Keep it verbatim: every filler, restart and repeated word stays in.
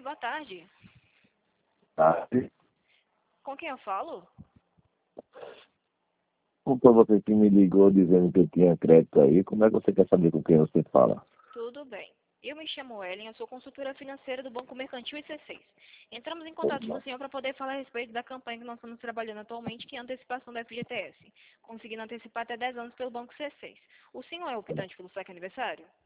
Oi, boa tarde. Tarde. Com quem eu falo? Foi você que me ligou dizendo que eu tinha crédito aí. Como é que você quer saber com quem você fala? Tudo bem. Eu me chamo Ellen, eu sou consultora financeira do Banco Mercantil I C seis. Entramos em contato com o senhor para poder falar a respeito da campanha que nós estamos trabalhando atualmente, que é a antecipação da F G T S, conseguindo antecipar até dez anos pelo Banco C seis. O senhor é optante pelo saque aniversário?